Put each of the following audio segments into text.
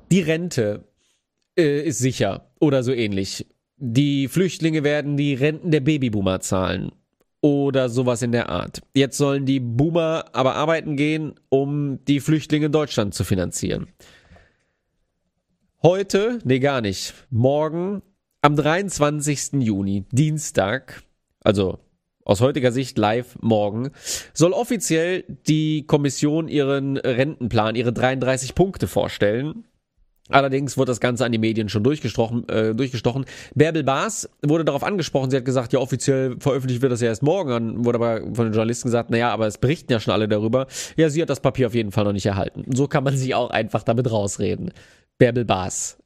Die Rente ist sicher oder so ähnlich. Die Flüchtlinge werden die Renten der Babyboomer zahlen oder sowas in der Art. Jetzt sollen die Boomer aber arbeiten gehen, um die Flüchtlinge in Deutschland zu finanzieren. Heute, nee gar nicht, morgen am 23. Juni, Dienstag, also aus heutiger Sicht live morgen, soll offiziell die Kommission ihren Rentenplan, ihre 33 Punkte vorstellen. Allerdings wurde das Ganze an die Medien schon durchgestochen. Bärbel Baas wurde darauf angesprochen, sie hat gesagt, ja, offiziell veröffentlicht wird das ja erst morgen. Dann wurde aber von den Journalisten gesagt, naja, aber es berichten ja schon alle darüber. Ja, sie hat das Papier auf jeden Fall noch nicht erhalten. So kann man sich auch einfach damit rausreden. Bärbel Baas,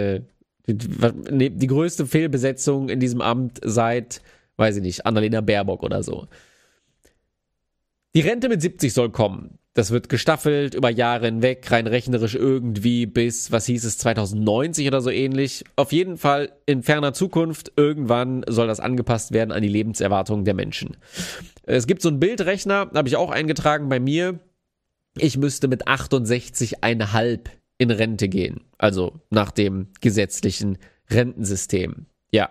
die größte Fehlbesetzung in diesem Amt seit, weiß ich nicht, Annalena Baerbock oder so. Die Rente mit 70 soll kommen. Das wird gestaffelt über Jahre hinweg, rein rechnerisch irgendwie bis, was hieß es, 2090 oder so ähnlich. Auf jeden Fall in ferner Zukunft, irgendwann soll das angepasst werden an die Lebenserwartung der Menschen. Es gibt so einen Bildrechner, habe ich auch eingetragen bei mir. Ich müsste mit 68,5 in Rente gehen. Also nach dem gesetzlichen Rentensystem. Ja.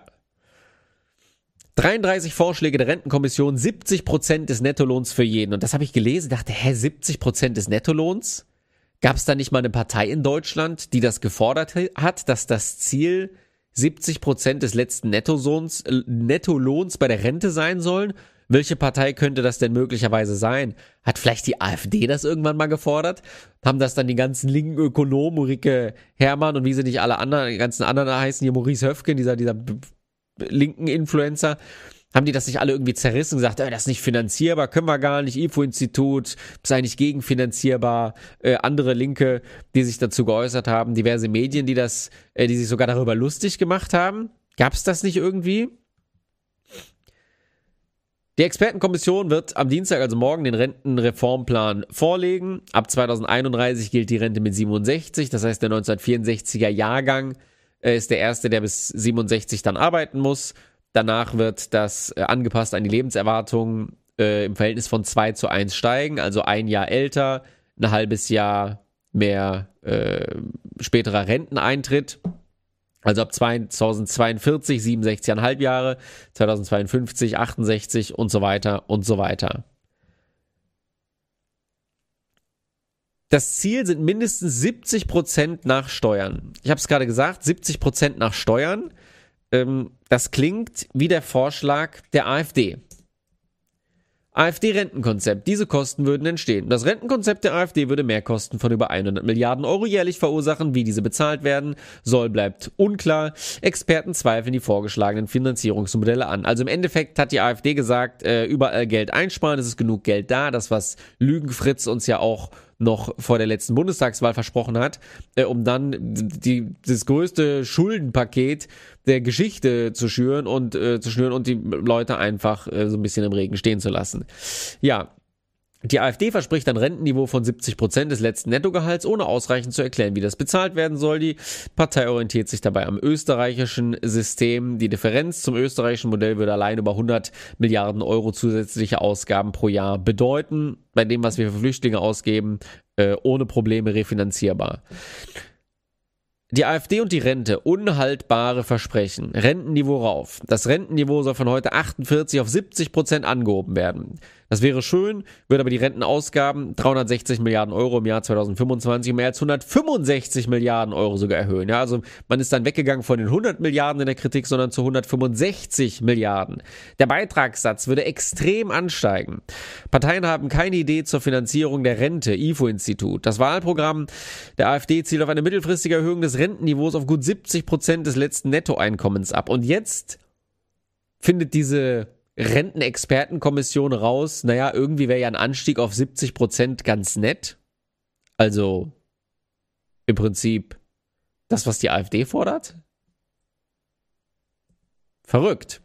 33 Vorschläge der Rentenkommission, 70% des Nettolohns für jeden. Und das habe ich gelesen, dachte, 70% des Nettolohns? Gab es da nicht mal eine Partei in Deutschland, die das gefordert hat, dass das Ziel 70% des letzten Nettolohns bei der Rente sein sollen? Welche Partei könnte das denn möglicherweise sein? Hat vielleicht die AfD das irgendwann mal gefordert? Haben das dann die ganzen linken Ökonomen, Ulrike Herrmann und wie sie nicht alle anderen, die ganzen anderen heißen, hier Maurice Höfgen, dieser linken Influencer, haben die das nicht alle irgendwie zerrissen und gesagt, das ist nicht finanzierbar, können wir gar nicht, IFO-Institut ist eigentlich gegenfinanzierbar, andere Linke, die sich dazu geäußert haben, diverse Medien, die sich sogar darüber lustig gemacht haben. Gab es das nicht irgendwie? Die Expertenkommission wird am Dienstag, also morgen, den Rentenreformplan vorlegen. Ab 2031 gilt die Rente mit 67, das heißt der 1964er Jahrgang ist der erste, der bis 67 dann arbeiten muss. Danach wird das angepasst an die Lebenserwartung im Verhältnis von 2:1 steigen, also ein Jahr älter, ein halbes Jahr mehr späterer Renteneintritt. Also ab 2042 67,5 Jahre, 2052 68 und so weiter und so weiter. Das Ziel sind mindestens 70% nach Steuern. Ich habe es gerade gesagt, 70% nach Steuern. Das klingt wie der Vorschlag der AfD. AfD-Rentenkonzept. Diese Kosten würden entstehen. Das Rentenkonzept der AfD würde Mehrkosten von über 100 Milliarden Euro jährlich verursachen. Wie diese bezahlt werden soll, bleibt unklar. Experten zweifeln die vorgeschlagenen Finanzierungsmodelle an. Also im Endeffekt hat die AfD gesagt, überall Geld einsparen, es ist genug Geld da. Das, was Lügenfritz uns ja auch noch vor der letzten Bundestagswahl versprochen hat, um dann das größte Schuldenpaket der Geschichte zu schnüren und die Leute einfach so ein bisschen im Regen stehen zu lassen. Ja, die AfD verspricht ein Rentenniveau von 70% des letzten Nettogehalts, ohne ausreichend zu erklären, wie das bezahlt werden soll. Die Partei orientiert sich dabei am österreichischen System. Die Differenz zum österreichischen Modell würde allein über 100 Milliarden Euro zusätzliche Ausgaben pro Jahr bedeuten. Bei dem, was wir für Flüchtlinge ausgeben, ohne Probleme refinanzierbar. Die AfD und die Rente, unhaltbare Versprechen. Rentenniveau rauf. Das Rentenniveau soll von heute 48 auf 70% angehoben werden. Das wäre schön, würde aber die Rentenausgaben 360 Milliarden Euro im Jahr 2025 um mehr als 165 Milliarden Euro sogar erhöhen. Ja, also man ist dann weggegangen von den 100 Milliarden in der Kritik, sondern zu 165 Milliarden. Der Beitragssatz würde extrem ansteigen. Parteien haben keine Idee zur Finanzierung der Rente, IFO-Institut. Das Wahlprogramm der AfD zielt auf eine mittelfristige Erhöhung des Rentenniveaus auf gut 70% des letzten Nettoeinkommens ab. Und jetzt findet diese Rentenexpertenkommission raus, naja, irgendwie wäre ja ein Anstieg auf 70% ganz nett. Also im Prinzip das, was die AfD fordert. Verrückt.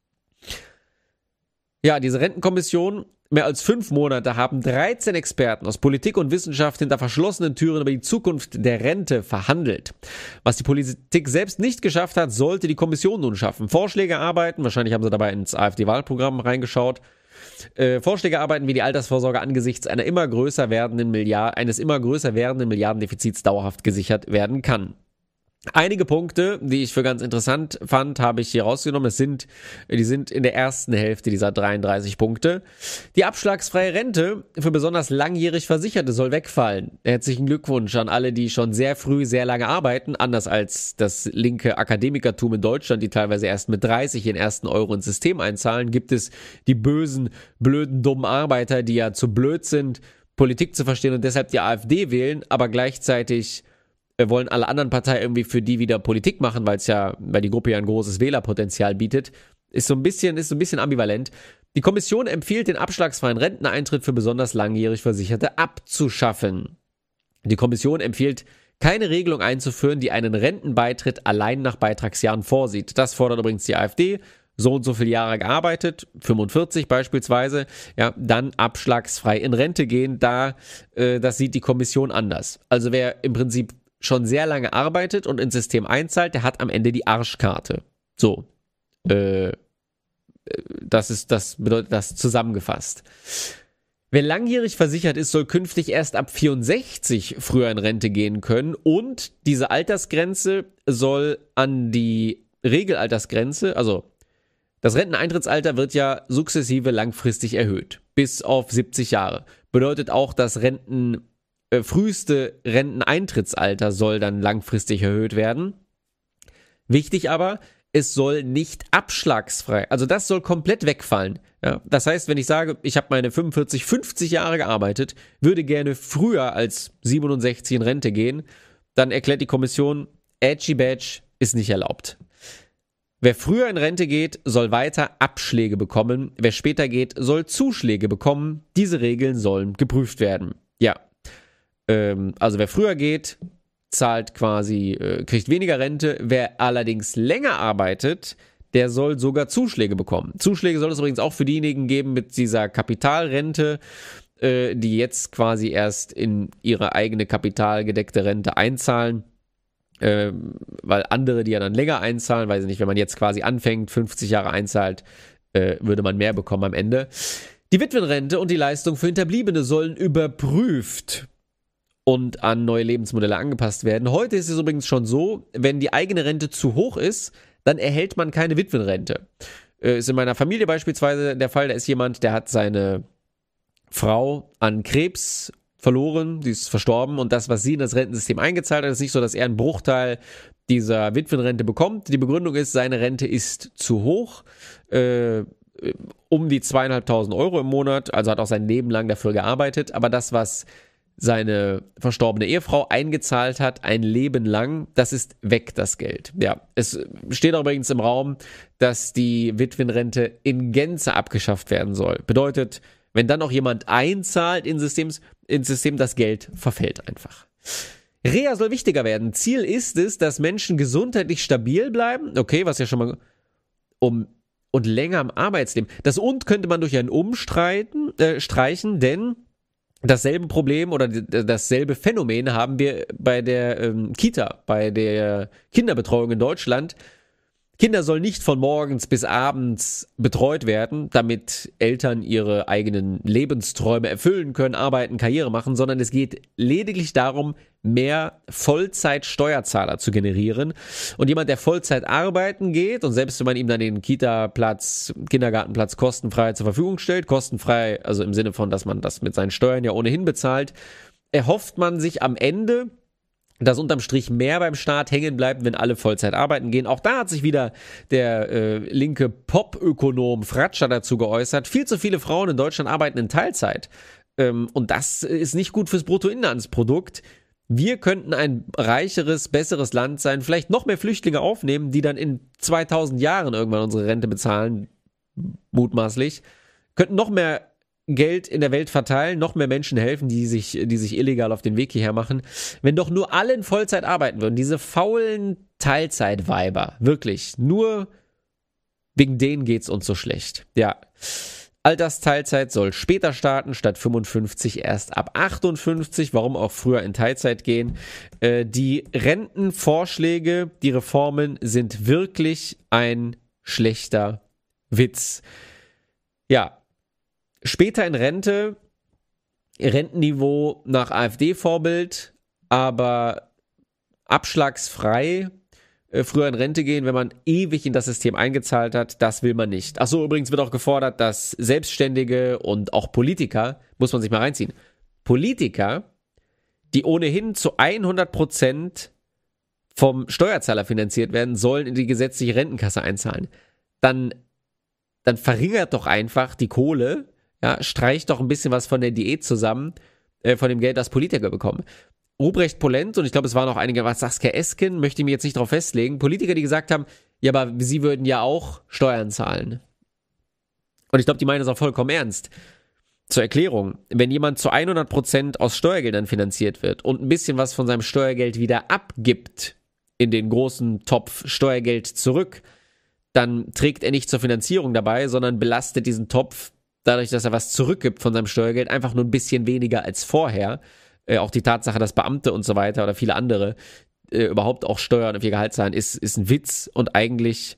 Ja, diese Rentenkommission, mehr als 5 Monate haben 13 Experten aus Politik und Wissenschaft hinter verschlossenen Türen über die Zukunft der Rente verhandelt. Was die Politik selbst nicht geschafft hat, sollte die Kommission nun schaffen. Vorschläge erarbeiten, wahrscheinlich haben sie dabei ins AfD-Wahlprogramm reingeschaut, Vorschläge erarbeiten, wie die Altersvorsorge angesichts eines immer größer werdenden Milliardendefizits dauerhaft gesichert werden kann. Einige Punkte, die ich für ganz interessant fand, habe ich hier rausgenommen. Die sind in der ersten Hälfte dieser 33 Punkte. Die abschlagsfreie Rente für besonders langjährig Versicherte soll wegfallen. Herzlichen Glückwunsch an alle, die schon sehr früh, sehr lange arbeiten. Anders als das linke Akademikertum in Deutschland, die teilweise erst mit 30 den ersten Euro ins System einzahlen, gibt es die bösen, blöden, dummen Arbeiter, die ja zu blöd sind, Politik zu verstehen und deshalb die AfD wählen, aber gleichzeitig wollen alle anderen Parteien irgendwie für die wieder Politik machen, weil die Gruppe ja ein großes Wählerpotenzial bietet. Ist so ein bisschen ambivalent. Die Kommission empfiehlt, den abschlagsfreien Renteneintritt für besonders langjährig Versicherte abzuschaffen. Die Kommission empfiehlt, keine Regelung einzuführen, die einen Rentenbeitritt allein nach Beitragsjahren vorsieht. Das fordert übrigens die AfD. So und so viele Jahre gearbeitet, 45 beispielsweise, ja, dann abschlagsfrei in Rente gehen. Das sieht die Kommission anders. Also wer im Prinzip schon sehr lange arbeitet und ins System einzahlt, der hat am Ende die Arschkarte. So. Das bedeutet das zusammengefasst. Wer langjährig versichert ist, soll künftig erst ab 64 früher in Rente gehen können und diese Altersgrenze soll an die Regelaltersgrenze, also das Renteneintrittsalter wird ja sukzessive langfristig erhöht, bis auf 70 Jahre. Bedeutet auch, das früheste Renteneintrittsalter soll dann langfristig erhöht werden. Wichtig aber, es soll nicht abschlagsfrei, also das soll komplett wegfallen. Ja, das heißt, wenn ich sage, ich habe meine 45, 50 Jahre gearbeitet, würde gerne früher als 67 in Rente gehen, dann erklärt die Kommission, Edgy Badge ist nicht erlaubt. Wer früher in Rente geht, soll weiter Abschläge bekommen. Wer später geht, soll Zuschläge bekommen. Diese Regeln sollen geprüft werden. Ja. Also wer früher geht, kriegt weniger Rente. Wer allerdings länger arbeitet, der soll sogar Zuschläge bekommen. Zuschläge soll es übrigens auch für diejenigen geben mit dieser Kapitalrente, die jetzt quasi erst in ihre eigene kapitalgedeckte Rente einzahlen. Weil andere, die ja dann länger einzahlen, weiß ich nicht, wenn man jetzt quasi anfängt, 50 Jahre einzahlt, würde man mehr bekommen am Ende. Die Witwenrente und die Leistung für Hinterbliebene sollen überprüft und an neue Lebensmodelle angepasst werden. Heute ist es übrigens schon so, wenn die eigene Rente zu hoch ist, dann erhält man keine Witwenrente. Ist in meiner Familie beispielsweise der Fall, da ist jemand, der hat seine Frau an Krebs verloren, die ist verstorben und das, was sie in das Rentensystem eingezahlt hat, ist nicht so, dass er einen Bruchteil dieser Witwenrente bekommt. Die Begründung ist, seine Rente ist zu hoch, um die 2.500 Euro im Monat, also hat auch sein Leben lang dafür gearbeitet, aber das, was seine verstorbene Ehefrau eingezahlt hat, ein Leben lang, das ist weg, das Geld. Ja, es steht auch übrigens im Raum, dass die Witwenrente in Gänze abgeschafft werden soll. Bedeutet, wenn dann noch jemand einzahlt ins System, das Geld verfällt einfach. Reha soll wichtiger werden. Ziel ist es, dass Menschen gesundheitlich stabil bleiben. Okay, was ja schon mal und länger am Arbeitsleben. Das und könnte man durch ein streichen, denn dasselbe Problem oder dasselbe Phänomen haben wir bei der Kita, bei der Kinderbetreuung in Deutschland. Kinder sollen nicht von morgens bis abends betreut werden, damit Eltern ihre eigenen Lebensträume erfüllen können, arbeiten, Karriere machen, sondern es geht lediglich darum, mehr Vollzeit-Steuerzahler zu generieren. Und jemand, der Vollzeit arbeiten geht und selbst wenn man ihm dann den Kindergartenplatz kostenfrei zur Verfügung stellt, kostenfrei, also im Sinne von, dass man das mit seinen Steuern ja ohnehin bezahlt, erhofft man sich am Ende, dass unterm Strich mehr beim Staat hängen bleibt, wenn alle Vollzeit arbeiten gehen. Auch da hat sich wieder der linke Pop-Ökonom Fratscher dazu geäußert. Viel zu viele Frauen in Deutschland arbeiten in Teilzeit. Und das ist nicht gut fürs Bruttoinlandsprodukt. Wir könnten ein reicheres, besseres Land sein, vielleicht noch mehr Flüchtlinge aufnehmen, die dann in 2000 Jahren irgendwann unsere Rente bezahlen, mutmaßlich, könnten noch mehr Geld in der Welt verteilen, noch mehr Menschen helfen, die sich illegal auf den Weg hierher machen. Wenn doch nur alle in Vollzeit arbeiten würden, diese faulen Teilzeitweiber, wirklich, nur wegen denen geht's uns so schlecht. Ja, Altersteilzeit soll später starten, statt 55 erst ab 58, warum auch früher in Teilzeit gehen. Die Rentenvorschläge, die Reformen sind wirklich ein schlechter Witz. Ja, Später in Rente, Rentenniveau nach AfD-Vorbild, aber abschlagsfrei, früher in Rente gehen, wenn man ewig in das System eingezahlt hat, das will man nicht. Achso, übrigens wird auch gefordert, dass Selbstständige und auch Politiker, muss man sich mal reinziehen, Politiker, die ohnehin zu 100% vom Steuerzahler finanziert werden, sollen in die gesetzliche Rentenkasse einzahlen. Dann verringert doch einfach die Kohle, ja, streicht doch ein bisschen was von der Diät zusammen, von dem Geld, das Politiker bekommen. Ruprecht Polenz, und ich glaube, es waren auch einige, was Saskia Esken, möchte ich mich jetzt nicht darauf festlegen, Politiker, die gesagt haben, ja, aber sie würden ja auch Steuern zahlen. Und ich glaube, die meinen das auch vollkommen ernst. Zur Erklärung, wenn jemand zu 100% aus Steuergeldern finanziert wird und ein bisschen was von seinem Steuergeld wieder abgibt in den großen Topf Steuergeld zurück, dann trägt er nicht zur Finanzierung dabei, sondern belastet diesen Topf dadurch, dass er was zurückgibt von seinem Steuergeld, einfach nur ein bisschen weniger als vorher. Auch die Tatsache, dass Beamte und so weiter oder viele andere überhaupt auch Steuern auf ihr Gehalt zahlen, ist ein Witz und eigentlich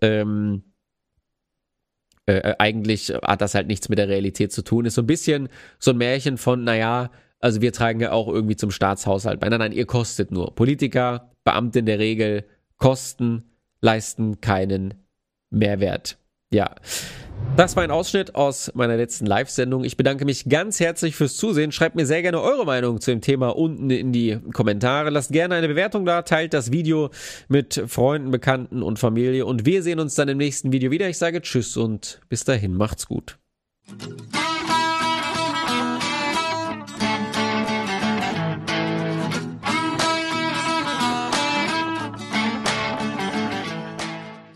hat das halt nichts mit der Realität zu tun. Ist so ein bisschen so ein Märchen von, naja, also wir tragen ja auch irgendwie zum Staatshaushalt bei. Nein, ihr kostet nur. Politiker, Beamte in der Regel, kosten, leisten keinen Mehrwert. Ja, das war ein Ausschnitt aus meiner letzten Live-Sendung. Ich bedanke mich ganz herzlich fürs Zusehen. Schreibt mir sehr gerne eure Meinung zu dem Thema unten in die Kommentare. Lasst gerne eine Bewertung da, teilt das Video mit Freunden, Bekannten und Familie. Und wir sehen uns dann im nächsten Video wieder. Ich sage Tschüss und bis dahin, macht's gut.